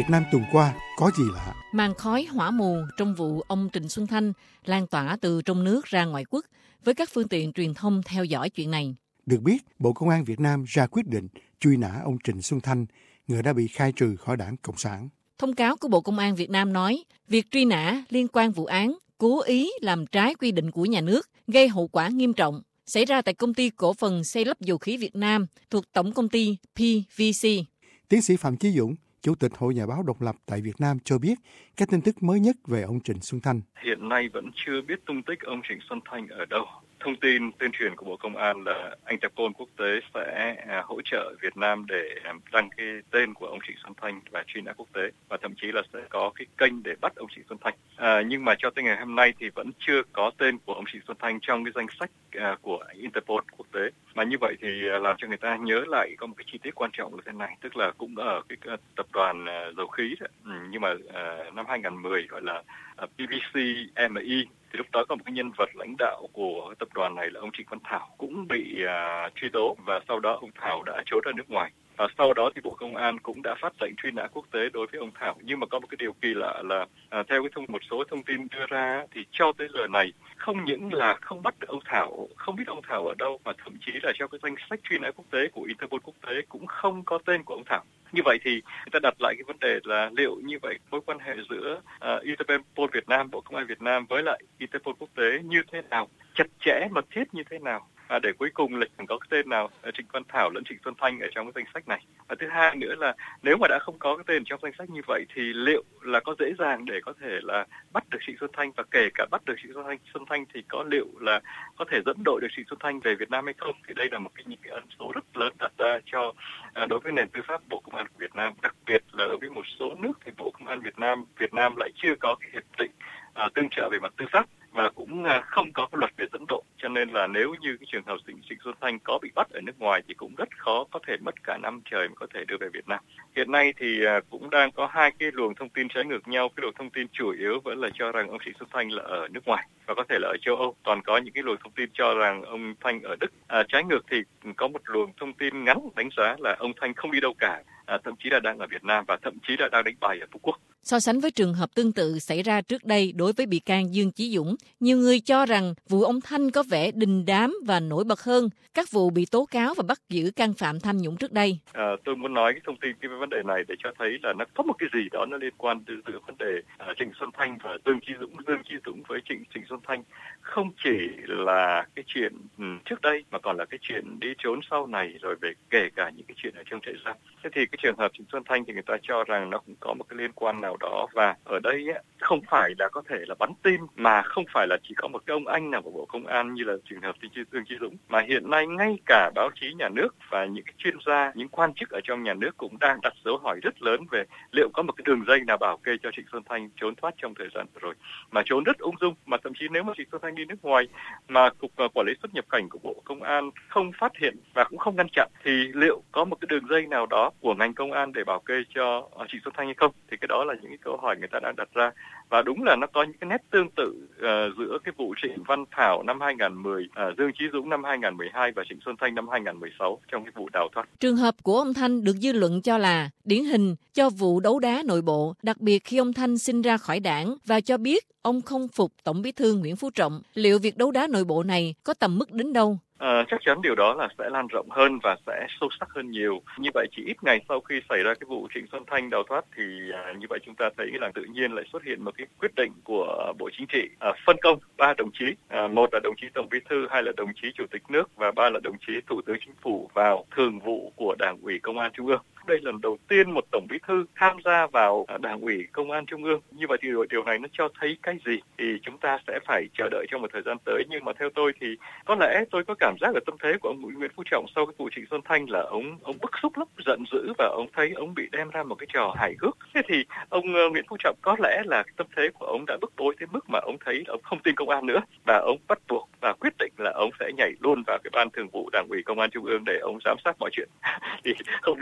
Việt Nam tuần qua có gì lạ? Màn khói hỏa mù trong vụ ông Trịnh Xuân Thanh lan tỏa từ trong nước ra ngoại quốc với các phương tiện truyền thông theo dõi chuyện này. Được biết, Bộ Công an Việt Nam ra quyết định truy nã ông Trịnh Xuân Thanh, người đã bị khai trừ khỏi Đảng Cộng sản. Thông cáo của Bộ Công an Việt Nam nói, việc truy nã liên quan vụ án cố ý làm trái quy định của nhà nước, gây hậu quả nghiêm trọng, xảy ra tại Công ty Cổ phần Xây lắp Dầu khí Việt Nam thuộc Tổng công ty PVC. Tiến sĩ Phạm Chí Dũng, Chủ tịch Hội Nhà báo độc lập tại Việt Nam cho biết các tin tức mới nhất về ông Trịnh Xuân Thanh. Hiện nay vẫn chưa biết tung tích ông Trịnh Xuân Thanh ở đâu. Thông tin tuyên truyền của Bộ Công an là Interpol quốc tế sẽ hỗ trợ Việt Nam để đăng cái tên của ông Trịnh Xuân Thanh và truy nã quốc tế, và thậm chí là sẽ có cái kênh để bắt ông Trịnh Xuân Thanh. Nhưng mà cho tới ngày hôm nay thì vẫn chưa có tên của ông Trịnh Xuân Thanh trong cái danh sách của Interpol quốc tế. Mà như vậy thì làm cho người ta nhớ lại có một cái chi tiết quan trọng là thế này, tức là cũng ở cái tập đoàn dầu khí đó. Nhưng mà năm 2010 gọi là PVC MI, thì lúc đó có một cái nhân vật lãnh đạo của tập đoàn này là ông Trịnh Văn Thảo cũng bị truy tố, và sau đó ông Thảo đã trốn ra nước ngoài. Và sau đó thì Bộ Công an cũng đã phát lệnh truy nã quốc tế đối với ông Thảo. Nhưng mà có một cái điều kỳ lạ là theo một số thông tin đưa ra thì cho tới giờ này không những là không bắt được ông Thảo, không biết ông Thảo ở đâu, mà thậm chí là trong cái danh sách truy nã quốc tế của Interpol quốc tế cũng không có tên của ông Thảo. Như vậy thì người ta đặt lại cái vấn đề là liệu như vậy mối quan hệ giữa Interpol Việt Nam, Bộ Công an Việt Nam với lại Interpol quốc tế như thế nào, chặt chẽ mật thiết như thế nào, để cuối cùng là chẳng có cái tên nào Trịnh Văn Thảo lẫn Trịnh Xuân Thanh ở trong cái danh sách này. Và thứ hai nữa là nếu mà đã không có cái tên trong danh sách như vậy thì liệu là có dễ dàng để có thể là bắt được Trịnh Xuân Thanh, và kể cả bắt được Trịnh Xuân Thanh thì có liệu là có thể dẫn đội được Trịnh Xuân Thanh về Việt Nam hay không? Thì đây là một những cái ẩn số rất lớn đặt ra cho đối với nền tư pháp Bộ Công an của Việt Nam, đặc biệt là đối với một số nước thì Bộ Công an Việt Nam lại chưa có cái hiệp định tương trợ về mặt tư pháp, và cũng không có cái luật về dẫn độ, cho nên là nếu như cái trường hợp Trịnh Xuân Thanh có bị bắt ở nước ngoài thì cũng rất khó, có thể mất cả năm trời mới có thể đưa về Việt Nam. Hiện nay thì cũng đang có hai cái luồng thông tin trái ngược nhau. Cái luồng thông tin chủ yếu vẫn là cho rằng ông Trịnh Xuân Thanh là ở nước ngoài và có thể là ở châu Âu. Còn có những cái luồng thông tin cho rằng ông Thanh ở Đức. Trái ngược thì có một luồng thông tin ngắn đánh giá là ông Thanh không đi đâu cả, thậm chí là đang ở Việt Nam và thậm chí là đang đánh bài ở Phú Quốc. So sánh với trường hợp tương tự xảy ra trước đây đối với bị can Dương Chí Dũng, nhiều người cho rằng vụ ông Thanh có vẻ đình đám và nổi bật hơn các vụ bị tố cáo và bắt giữ can phạm tham nhũng trước đây. Tôi muốn nói cái thông tin cái vấn đề này để cho thấy là nó có một cái gì đó nó liên quan giữa vấn đề Trịnh Xuân Thanh và Dương Chí Dũng với Trịnh Xuân Thanh, không chỉ là cái chuyện trước đây mà còn là cái chuyện đi trốn sau này, rồi về kể cả những cái chuyện ở trong trại giam. Thế thì cái trường hợp Trịnh Xuân Thanh thì người ta cho rằng nó cũng có một cái liên quan nào đó, và ở đây không phải là có thể là bắn tin, mà không phải là chỉ có một cái ông anh nào của Bộ Công an như là trường hợp Dương Chí Dũng, mà hiện nay ngay cả báo chí nhà nước và những cái chuyên gia, những quan chức ở trong nhà nước cũng đang đặt dấu hỏi rất lớn về liệu có một cái đường dây nào bảo kê cho Trịnh Xuân Thanh trốn thoát trong thời gian vừa rồi, mà trốn rất ung dung, mà thậm chí nếu mà Trịnh Xuân Thanh đi nước ngoài mà Cục Quản lý xuất nhập cảnh của Bộ Công an không phát hiện và cũng không ngăn chặn, thì liệu có một cái đường dây nào đó của ngành công an để bảo kê cho Trịnh Xuân Thanh hay không? Thì cái đó là những cái câu hỏi người ta đang đặt ra, và đúng là nó có những cái nét tương tự giữa cái vụ Trịnh Văn Thảo năm 2010, Dương Chí Dũng năm 2012 và Trịnh Xuân Thanh năm 2016 trong cái vụ đào thoát. Trường hợp của ông Thanh được dư luận cho là điển hình cho vụ đấu đá nội bộ, đặc biệt khi ông Thanh xin ra khỏi đảng và cho biết ông không phục Tổng Bí thư Nguyễn Phú Trọng. Liệu việc đấu đá nội bộ này có tầm mức đến đâu? Chắc chắn điều đó là sẽ lan rộng hơn và sẽ sâu sắc hơn nhiều. Như vậy chỉ ít ngày sau khi xảy ra cái vụ Trịnh Xuân Thanh đào thoát thì như vậy chúng ta thấy là tự nhiên lại xuất hiện một cái quyết định của Bộ Chính trị phân công 3 đồng chí, một là đồng chí Tổng Bí thư, hai là đồng chí Chủ tịch nước và ba là đồng chí Thủ tướng Chính phủ vào Thường vụ của Đảng ủy Công an Trung ương. Đây là lần đầu tiên một Tổng Bí thư tham gia vào Đảng ủy Công an Trung ương. Như vậy thì điều này nó cho thấy cái gì thì chúng ta sẽ phải chờ đợi trong một thời gian tới. Nhưng mà theo tôi thì có lẽ tôi có cảm giác là tâm thế của ông Nguyễn Phú Trọng sau cái vụ Trịnh Xuân Thanh là ông bức xúc lắm, giận dữ, và ông thấy ông bị đem ra một cái trò hài hước. Thế thì ông Nguyễn Phú Trọng có lẽ là tâm thế của ông đã bức bối tới mức mà ông thấy ông không tin công an nữa, và ông bắt buộc và quyết định là ông sẽ nhảy luôn vào cái ban thường vụ Đảng ủy Công an Trung ương để ông giám sát mọi chuyện. Thì không biết mọi chuyện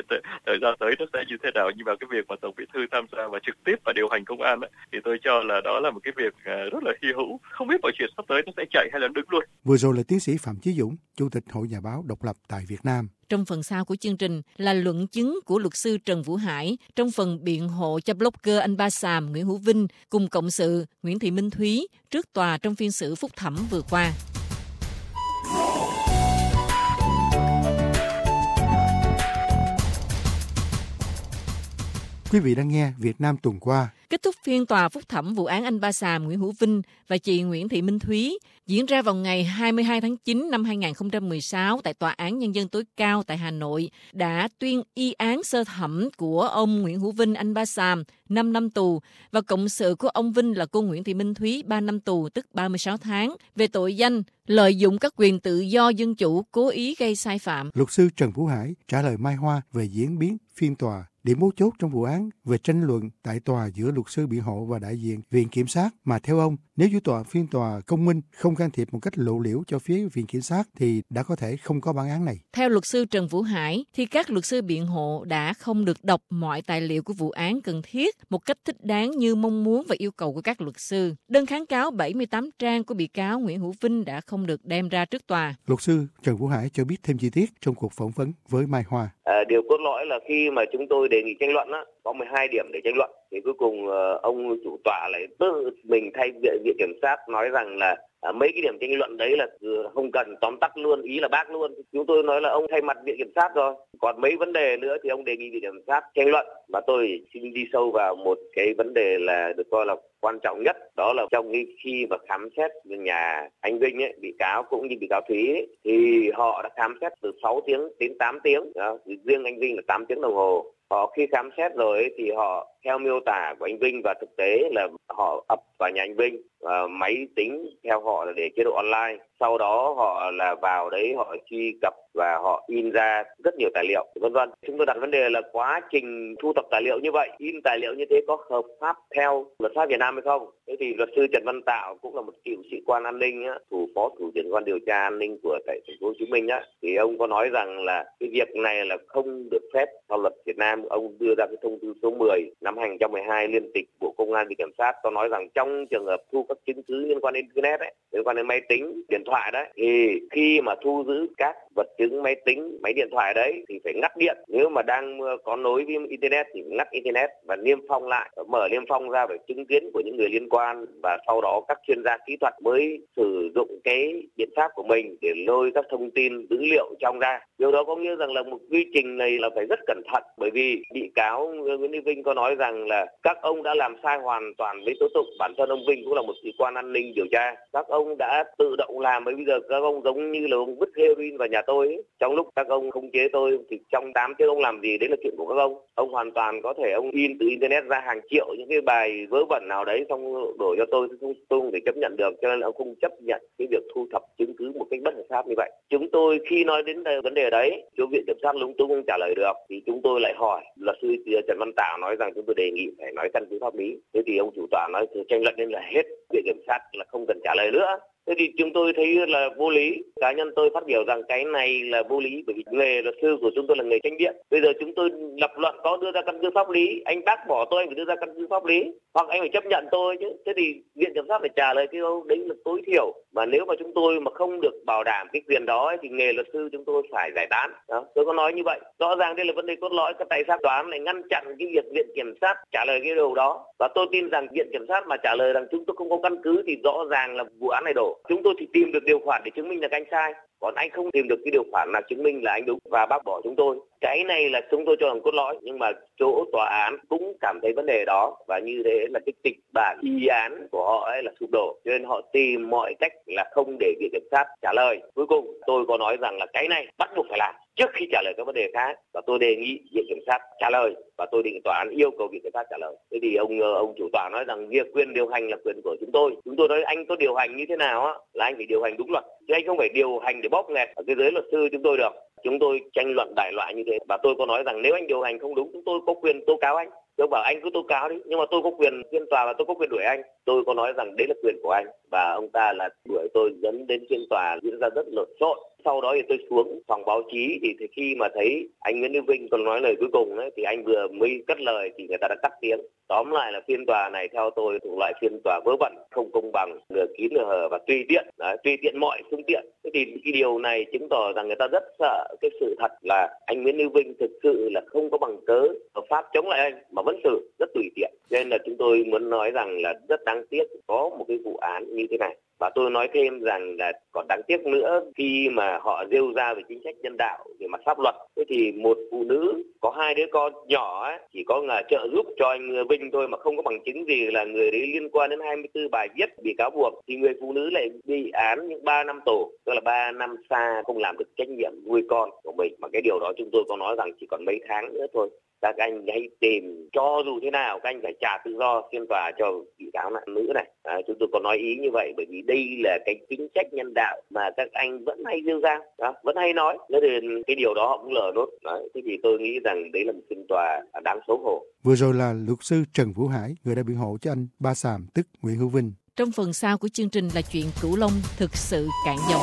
thời gian tới nó sẽ như thế nào. Nhưng mà cái việc mà Tổng Bí thư tham gia và trực tiếp và điều hành công an thì tôi cho là đó là một cái việc rất là hy hữu. Không biết mọi chuyện sắp tới nó sẽ chạy hay là đứng luôn. Vừa rồi là tiến sĩ Phạm Chí Dũng, Chủ tịch Hội Nhà báo độc lập tại Việt Nam. Trong phần sau của chương trình là luận chứng của luật sư Trần Vũ Hải trong phần biện hộ cho blogger Anh Ba Xàm Nguyễn Hữu Vinh cùng cộng sự Nguyễn Thị Minh Thúy trước tòa trong phiên xử phúc thẩm vừa qua. Quý vị đang nghe Việt Nam tuần qua. Kết thúc phiên tòa phúc thẩm vụ án anh Ba Xàm Nguyễn Hữu Vinh và chị Nguyễn Thị Minh Thúy diễn ra vào ngày 22 tháng 9 năm 2016 tại Tòa án Nhân dân tối cao tại Hà Nội đã tuyên y án sơ thẩm của ông Nguyễn Hữu Vinh anh Ba Xàm 5 năm tù và cộng sự của ông Vinh là cô Nguyễn Thị Minh Thúy 3 năm tù tức 36 tháng về tội danh lợi dụng các quyền tự do dân chủ cố ý gây sai phạm. Luật sư Trần Vũ Hải trả lời Mai Hoa về diễn biến phiên tòa. Điểm mấu chốt trong vụ án về tranh luận tại tòa giữa luật sư biện hộ và đại diện Viện Kiểm sát mà theo ông, nếu chủ tọa phiên tòa công minh không can thiệp một cách lộ liễu cho phía Viện Kiểm sát thì đã có thể không có bản án này. Theo luật sư Trần Vũ Hải thì các luật sư biện hộ đã không được đọc mọi tài liệu của vụ án cần thiết một cách thích đáng như mong muốn và yêu cầu của các luật sư. Đơn kháng cáo 78 trang của bị cáo Nguyễn Hữu Vinh đã không được đem ra trước tòa. Luật sư Trần Vũ Hải cho biết thêm chi tiết trong cuộc phỏng vấn với Mai Hoa. Điều cốt lõi là khi mà chúng tôi đề nghị tranh luận có 12 điểm để tranh luận thì cuối cùng ông chủ tọa lại tự mình thay Viện Kiểm sát nói rằng là mấy cái điểm tranh luận đấy là không cần, tóm tắt luôn, ý là bác luôn. Chúng tôi nói là ông thay mặt Viện Kiểm sát rồi. Còn mấy vấn đề nữa thì ông đề nghị Viện Kiểm sát tranh luận. Và tôi xin đi sâu vào một cái vấn đề là được coi là quan trọng nhất. Đó là trong khi mà khám xét nhà anh Vinh ấy, bị cáo cũng như bị cáo Thúy ấy, thì họ đã khám xét từ 6 tiếng đến 8 tiếng. Đó. Riêng anh Vinh là 8 tiếng đồng hồ. Họ khi khám xét rồi ấy, thì họ theo miêu tả của anh Vinh và thực tế là họ ập vào nhà anh Vinh, máy tính theo họ là để chế độ online. Sau đó họ là vào đấy họ truy cập và họ in ra rất nhiều tài liệu, vân vân. Chúng tôi đặt vấn đề là quá trình thu thập tài liệu như vậy, in tài liệu như thế có hợp pháp theo luật pháp Việt Nam hay không? Thế thì luật sư Trần Văn Tạo cũng là một cựu sĩ quan an ninh, phó thủ trưởng quan điều tra an ninh của tại thành phố Hồ Chí Minh thì ông có nói rằng là cái việc này là không được phép theo luật Việt Nam. Ông đưa ra cái thông tư số 10 năm 2012 liên tịch Bộ Công an Viện Kiểm sát có nói rằng trong trường hợp thu các chứng cứ liên quan đến internet ấy, liên quan đến máy tính, điện thoại đấy, thì khi mà thu giữ các vật chứng máy tính, máy điện thoại đấy thì phải ngắt điện. Nếu mà đang có nối với internet thì ngắt internet và niêm phong lại, mở niêm phong ra về chứng kiến của những người liên quan và sau đó các chuyên gia kỹ thuật mới sử dụng cái biện pháp của mình để lôi các thông tin dữ liệu trong ra. Điều đó có nghĩa rằng là một quy trình này là phải rất cẩn thận, bởi vì bị cáo Nguyễn Thị Vinh có nói rằng là các ông đã làm sai hoàn toàn với tố tụng. Bản thân ông Vinh cũng là một sĩ quan an ninh điều tra. Các ông đã tự động làm, bởi bây giờ các ông giống như là ông vứt heroin vào nhà tôi ấy. Trong lúc các ông khống chế tôi thì trong 8 tiếng ông làm gì đấy là chuyện của các ông. Ông hoàn toàn có thể ông in từ internet ra hàng triệu những cái bài vớ vẩn nào đấy xong đổ cho tôi không thể chấp nhận được, cho nên là ông không chấp nhận cái việc thu thập chứng cứ một cách bất hợp pháp như vậy. Chúng tôi khi nói đến vấn đề đấy, chỗ Viện Kiểm sát lúng túng không trả lời được thì chúng tôi lại hỏi luật sư Trần Văn Tạo nói rằng chúng tôi đề nghị phải nói căn cứ pháp lý. Thế thì ông chủ tọa nói tranh luận nên là hết, Viện Kiểm sát là không cần trả lời nữa. Thế thì chúng tôi thấy là vô lý. Cá nhân tôi phát biểu rằng cái này là vô lý, bởi vì nghề luật sư của chúng tôi là nghề tranh biện. Bây giờ chúng tôi lập luận có đưa ra căn cứ pháp lý, anh bác bỏ tôi, anh phải đưa ra căn cứ pháp lý, hoặc anh phải chấp nhận tôi chứ. Thế thì Viện Kiểm sát phải trả lời cái câu đấy là tối thiểu. Mà nếu mà chúng tôi mà không được bảo đảm cái quyền đó thì nghề luật sư chúng tôi phải giải tán. Đó, tôi có nói như vậy. Rõ ràng đây là vấn đề cốt lõi. Tại sao tòa án lại ngăn chặn cái việc Viện Kiểm sát trả lời cái điều đó? Và tôi tin rằng Viện Kiểm sát mà trả lời rằng chúng tôi không có căn cứ thì rõ ràng là vụ án này đổ. Chúng tôi chỉ tìm được điều khoản để chứng minh là anh sai, còn anh không tìm được cái điều khoản nào chứng minh là anh đúng và bác bỏ chúng tôi. Cái này là chúng tôi cho rằng cốt lõi, nhưng mà chỗ tòa án cũng cảm thấy vấn đề đó và như thế là cái kịch bản y án của họ ấy là sụp đổ, cho nên họ tìm mọi cách là không để Viện Kiểm sát trả lời. Cuối cùng tôi có nói rằng là cái này bắt buộc phải làm trước khi trả lời các vấn đề khác, và tôi đề nghị Viện Kiểm sát trả lời và tôi đề nghị tòa án yêu cầu Viện Kiểm sát trả lời. Thế thì ông chủ tọa nói rằng việc quyền điều hành là quyền của chúng tôi. Chúng tôi nói anh có điều hành như thế nào là anh phải điều hành đúng luật, chứ anh không phải điều hành để bóp nghẹt ở cái giới luật sư chúng tôi được. Chúng tôi tranh luận đại loại như thế và tôi có nói rằng nếu anh điều hành không đúng, chúng tôi có quyền tố cáo anh. Tôi bảo anh cứ tố cáo đi, nhưng mà tôi có quyền phiên tòa và tôi có quyền đuổi anh. Tôi có nói rằng đấy là quyền của anh và ông ta là đuổi tôi dẫn đến phiên tòa diễn ra rất lộn xộn. Sau đó thì tôi xuống phòng báo chí thì khi mà thấy anh Nguyễn Như Vinh còn nói lời cuối cùng ấy, thì anh vừa mới cất lời thì người ta đã tắt tiếng. Tóm lại là phiên tòa này theo tôi thuộc loại phiên tòa vớ vẩn, không công bằng, nửa kín nửa hở và tùy tiện mọi phương tiện. Thế thì cái điều này chứng tỏ rằng người ta rất sợ cái sự thật là anh Nguyễn Như Vinh thực sự là không có bằng cớ hợp pháp chống lại anh mà vẫn xử rất tùy tiện. Nên là chúng tôi muốn nói rằng là rất đáng tiếc có một cái vụ án như thế này. Và tôi nói thêm rằng là còn đáng tiếc nữa khi mà họ rêu ra về chính sách nhân đạo về mặt pháp luật. Thế thì một phụ nữ có 2 đứa con nhỏ ấy, chỉ có là trợ giúp cho anh Vinh thôi mà không có bằng chứng gì là người đấy liên quan đến 24 bài viết bị cáo buộc, thì người phụ nữ lại bị án những 3 năm tù, tức là 3 năm xa không làm được trách nhiệm nuôi con của mình. Mà cái điều đó chúng tôi có nói rằng chỉ còn mấy tháng nữa thôi. Các anh hãy tìm, cho dù thế nào các anh phải trả tự do phiên tòa cho bị cáo nạn nữ này. Chúng tôi có nói ý như vậy bởi vì đây là cái chính sách nhân đạo mà các anh vẫn hay rêu ra, vẫn hay nói. Nên thì cái điều đó họ cũng lờ nốt. Thế thì tôi nghĩ rằng đấy là một phiên tòa đáng xấu hổ. Vừa rồi là luật sư Trần Vũ Hải, người đã biện hộ cho anh Ba Xàm tức Nguyễn Hữu Vinh. Trong phần sau của chương trình là chuyện Cửu Long thực sự cạn dòng.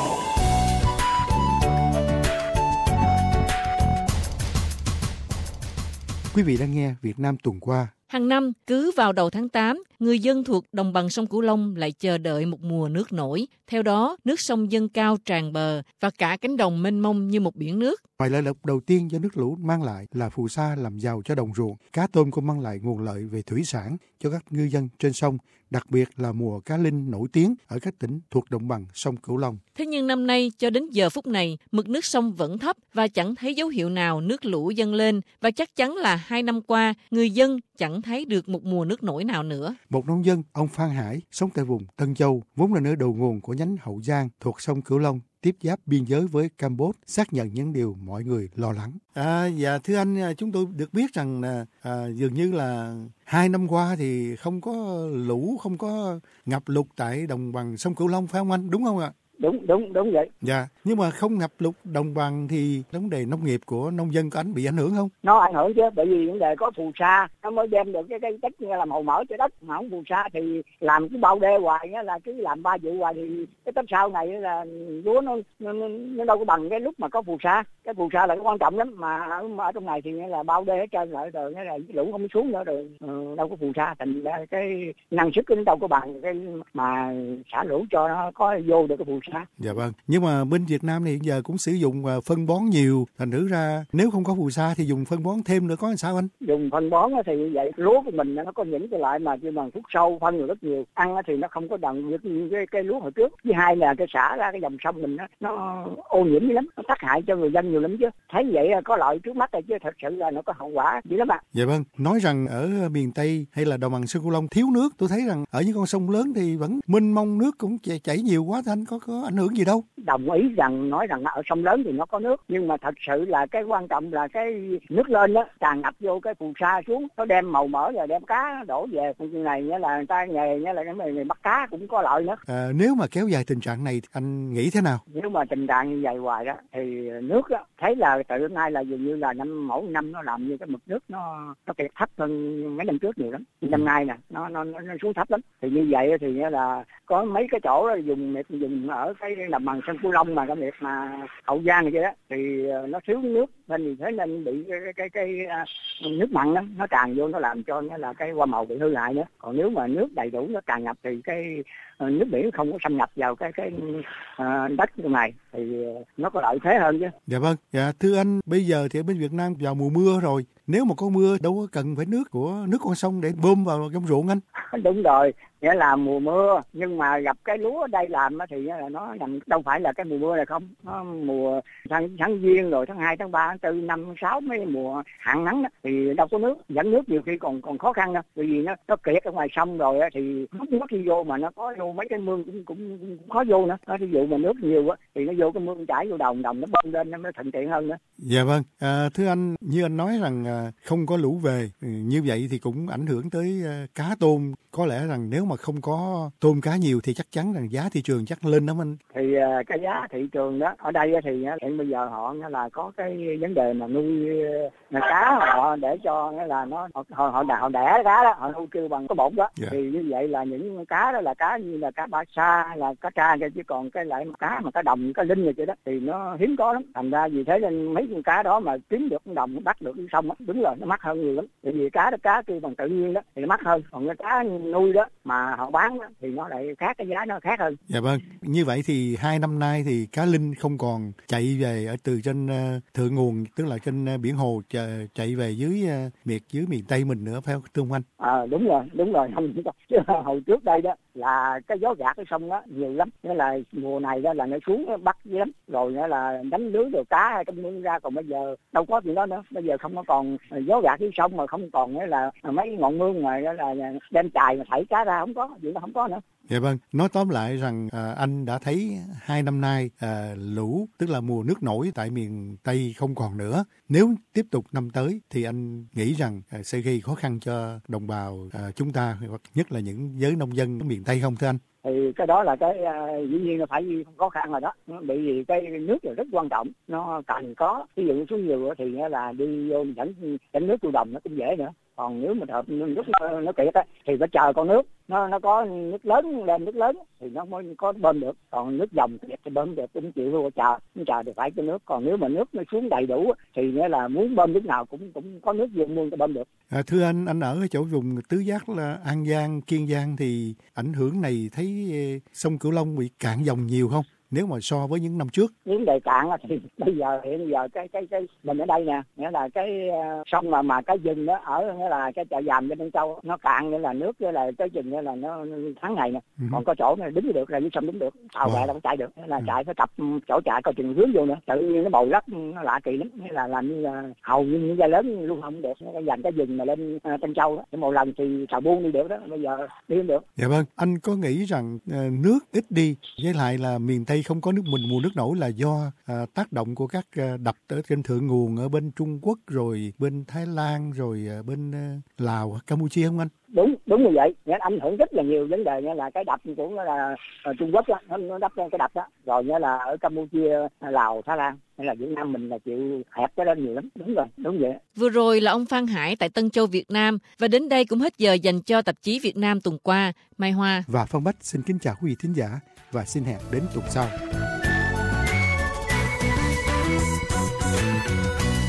Quý vị đang nghe Việt Nam tuần qua. Hàng năm, cứ vào đầu tháng 8, người dân thuộc đồng bằng sông Cửu Long lại chờ đợi một mùa nước nổi. Theo đó, nước sông dâng cao tràn bờ và cả cánh đồng mênh mông như một biển nước. Ngoài lợi lộc đầu tiên do nước lũ mang lại là phù sa làm giàu cho đồng ruộng, cá tôm cũng mang lại nguồn lợi về thủy sản cho các ngư dân trên sông, đặc biệt là mùa cá linh nổi tiếng ở các tỉnh thuộc đồng bằng sông Cửu Long. Thế nhưng năm nay, cho đến giờ phút này, mực nước sông vẫn thấp và chẳng thấy dấu hiệu nào nước lũ dâng lên. Và chắc chắn là 2 năm qua, người dân chẳng thấy được một mùa nước nổi nào nữa. Một nông dân, ông Phan Hải, sống tại vùng Tân Châu, vốn là nơi đầu nguồn của nhánh Hậu Giang thuộc sông Cửu Long, tiếp giáp biên giới với Campuchia, xác nhận những điều mọi người lo lắng. Dạ thưa anh, chúng tôi được biết rằng dường như là 2 năm qua thì không có lũ, không có ngập lụt tại đồng bằng sông Cửu Long, phải không anh? Đúng không ạ? Đúng vậy. Dạ, nhưng mà không ngập lụt đồng bằng thì vấn đề nông nghiệp của nông dân có bị ảnh hưởng không? Nó ảnh hưởng chứ, bởi vì vấn đề có phù sa nó mới đem được cái chất làm màu mỡ cho đất. Mà không phù sa thì làm cái bao đê hoài là cứ làm 3 vụ hoài thì cái tết sau này là lúa nó đâu có bằng cái lúc mà có phù sa. Cái phù sa là cái quan trọng lắm, mà ở trong này thì là bao đê hết trơn lại rồi, là lũ không xuống nữa rồi, đâu có phù sa, thành ra cái năng suất nó đâu có bằng cái mà xả lũ cho nó có vô được cái phù sa. Dạ vâng, nhưng mà bên Việt Nam thì hiện giờ cũng sử dụng phân bón nhiều, thành thử ra nếu không có phù sa thì dùng phân bón thêm nữa có làm sao anh? Dùng phân bón thì như vậy, lúa của mình nó có những cái loại mà chỉ bằng thuốc sâu phân nhiều rất nhiều, ăn thì nó không có đặng như cái lúa hồi trước. Thứ hai là cái xả ra cái dòng sông mình nó ô nhiễm lắm, nó tác hại cho người dân nhiều lắm chứ. Thấy vậy có lợi trước mắt rồi chứ thật sự là nó có hậu quả dữ lắm ạ. Dạ vâng, nói rằng ở miền Tây hay là đồng bằng sông Cửu Long thiếu nước, tôi thấy rằng ở những con sông lớn thì vẫn mênh mông, nước cũng chảy nhiều quá, thì anh có ảnh hưởng gì đâu? Đồng ý rằng nói rằng ở sông lớn thì nó có nước, nhưng mà thật sự là cái quan trọng là cái nước lên đó tràn ngập vô cái phù sa xuống, nó đem màu mỡ rồi đem cá đổ về. Như này nghĩa là người ta nghề nghĩa là cái nghề bắt cá cũng có lợi nữa. Nếu mà kéo dài tình trạng này anh nghĩ thế nào? Nếu mà tình trạng như vậy hoài đó thì nước đó, thấy là từ hôm nay là dường như là mỗi năm nó làm như cái mực nước nó kẹt thấp hơn mấy năm trước nhiều lắm. Năm nay nè nó xuống thấp lắm. Thì như vậy thì nghĩa là có mấy cái chỗ đó dùng ở cái đồng bằng sông Cửu Long mà cái việc mà Hậu Giang này kia đó thì nó thiếu nước nên thế nên bị cái nước mặn đó, nó tràn vô nó làm cho nó là cái hoa màu bị hư hại nữa. Còn nếu mà nước đầy đủ nó tràn ngập thì cái nước biển không có xâm nhập vào cái đất này thì nó có lợi thế hơn chứ. Dạ vâng, dạ thưa anh, bây giờ thì ở bên Việt Nam vào mùa mưa rồi, nếu mà có mưa đâu có cần phải nước con sông để bơm vào trong ruộng anh. Đúng rồi, nghĩa là mùa mưa nhưng mà gặp cái lúa ở đây làm thì là nó nằm đâu phải là cái mùa mưa này không, nó mùa tháng Giêng rồi tháng 2, tháng 3, tháng 4, 5, 6 mấy mùa hạn nắng đó, thì đâu có nước, dẫn nước nhiều khi còn khó khăn đâu, bởi vì nó kiệt ở ngoài sông rồi thì nó khi vô mà nó có vô mấy cái mương cũng khó vô nữa. Ví dụ mà nước nhiều á thì nó vô cái mương chảy vô đồng nó bơm lên nó mới thuận tiện hơn nữa. Dạ vâng, thưa anh, như anh nói rằng không có lũ về, như vậy thì cũng ảnh hưởng tới cá tôm. Có lẽ rằng nếu mà không có tôm cá nhiều thì chắc chắn rằng giá thị trường chắc lên lắm anh. Thì cái giá thị trường đó ở đây thì hiện bây giờ họ là có cái vấn đề mà nuôi cá, họ để cho là nó họ đẻ cá đó, họ nuôi kêu bằng cái bột đó. Yeah. Thì như vậy là những cá đó là cá như là cá ba sa, là cá tra, chứ còn cái loại cá mà cá đồng, cá linh linh rồi vậy đó, thì nó hiếm có lắm. Thành ra vì thế nên mấy con cá đó mà kiếm được đồng bắt được cái sông á, đúng là nó mắc hơn nhiều lắm. Tại vì cá kêu bằng tự nhiên đó thì nó mắc hơn, còn cái cá nuôi đó mà họ bán đó, thì nó lại khác, cái giá nó khác hơn. Dạ vâng, như vậy thì 2 năm nay thì cá linh không còn chạy về ở từ trên thượng nguồn, tức là trên biển hồ, chạy về dưới miền Tây mình nữa, phải không thưa ông anh? Đúng rồi, không chứ hồi trước đây đó là cái gió gạt cái sông đó nhiều lắm, nghĩa là mùa này đó là nó xuống nó bắt dữ lắm, rồi nữa là đánh lưới rồi cá trong mương ra, còn bây giờ đâu có chuyện đó nữa, bây giờ không có còn gió gạt cái sông, mà không còn nghĩa là mấy ngọn mương mà là đem chài mà thảy cá ra, không có chuyện đó, không có nữa. Dạ vâng, nói tóm lại rằng anh đã thấy 2 năm nay lũ, tức là mùa nước nổi tại miền Tây không còn nữa. Nếu tiếp tục năm tới thì anh nghĩ rằng sẽ gây khó khăn cho đồng bào chúng ta, hoặc nhất là những giới nông dân ở miền Tây không thưa anh? Thì cái đó là cái dĩ nhiên là phải khó khăn rồi đó, bởi vì cái nước là rất quan trọng, nó cần có, ví dụ xuống nhiều thì là đi vô dẫn nước vô đồng nó cũng dễ nữa. Còn nếu mà nước nó kiệt á thì phải chờ con nước nó có nước lớn lên, nước lớn thì nó mới có bơm được, còn nước dòng thì bơm được cũng chịu luôn, chờ thì phải cho nước. Còn nếu mà nước nó xuống đầy đủ thì nghĩa là muốn bơm nước nào cũng có nước vô mương cho bơm được. Thưa anh ở chỗ vùng tứ giác là An Giang, Kiên Giang thì ảnh hưởng này thấy sông Cửu Long bị cạn dòng nhiều không? Nếu mà so với những năm trước. Vấn đề cạn thì bây giờ hiện giờ cái mình ở đây nè, nghĩa là cái sông mà cái rừng đó ở nghĩa là cái chợ Giàm bên Tân Châu nó cạn, nghĩa là nước nghĩa là cái rừng nghĩa là nó tháng ngày nè, còn có chỗ này đứng được, là dưới sông đứng được, tàu bè đâu có chạy được, nghĩa là chạy phải tập chỗ chạy coi chừng hướng vô nữa, tự nhiên nó bồi lấp nó lạ kỳ lắm, nghĩa là làm như là hầu như những dây lớn luôn không được, nó dành cái rừng mà lên Tân Châu đó, một lần thì tàu buôn đi được đó, bây giờ đi không được. Dạ vâng, anh có nghĩ rằng nước ít đi, với lại là miền Tây không có nước mùa nước nổi là do tác động của các đập ở trên thượng nguồn ở bên Trung Quốc, rồi bên Thái Lan, rồi bên Lào, Campuchia không anh? Đúng như vậy, nó ảnh hưởng rất là nhiều vấn đề, như là cái đập của là Trung Quốc đó, nó đắp lên cái đập đó, rồi như là ở Campuchia, Lào, Thái Lan, hay là Việt Nam mình là chịu hẹp cái đó nhiều lắm. Đúng vậy. Vừa rồi là ông Phan Hải tại Tân Châu, Việt Nam, và đến đây cũng hết giờ dành cho tạp chí Việt Nam tuần qua. Mai Hoa và Phong Bách xin kính chào quý vị thính giả và xin hẹn đến tuần sau.